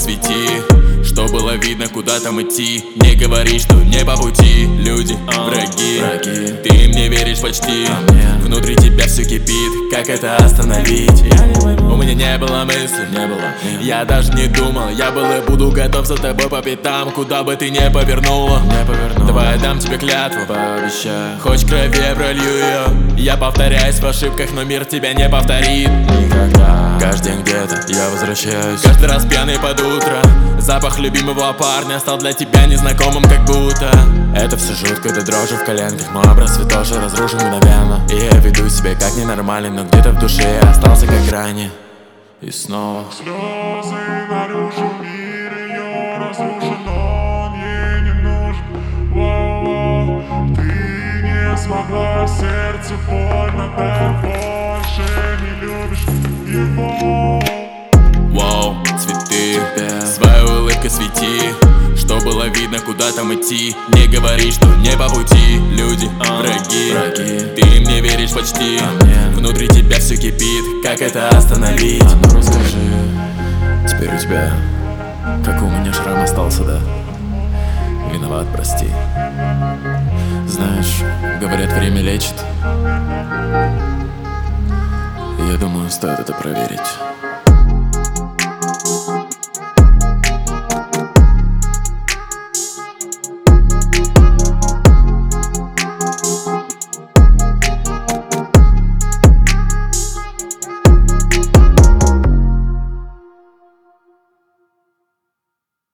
свети, что было видно, куда там идти. Не говори, что не по пути. Люди, враги, ты мне веришь почти. Внутри тебя все кипит, как это остановить? У меня не было мысли, я даже не думал. Я был и буду готов за тобой по пятам, куда бы ты не повернула. Давай я дам тебе клятву, пообещаю. Хоть крови я пролью ее. Я повторяюсь в ошибках, но мир тебя не повторит никогда. Каждый день где-то я возвращаюсь, каждый раз пьяный под утро. Запах любимого парня стал для тебя незнакомым, как будто это все жутко, до дрожи в коленках. Мой образ святоши разрушен мгновенно. И я веду себя как ненормальный, но где-то в душе я остался как ранее. И снова слезы нарушил мир, ее разрушен, он ей не нужен. Воу-воу. Ты не смогла, сердце больно, так больше не любишь его. Воу, цветы, своей улыбкой свети, что было видно, куда там идти. Не говори, что не по пути. Люди, враги, ты мне веришь почти. Внутри тебя все кипит, как это остановить? Ну расскажи, теперь у тебя, как у меня шрам остался, да? Виноват, прости. Знаешь, говорят, время лечит. Я думаю, стоит это проверить.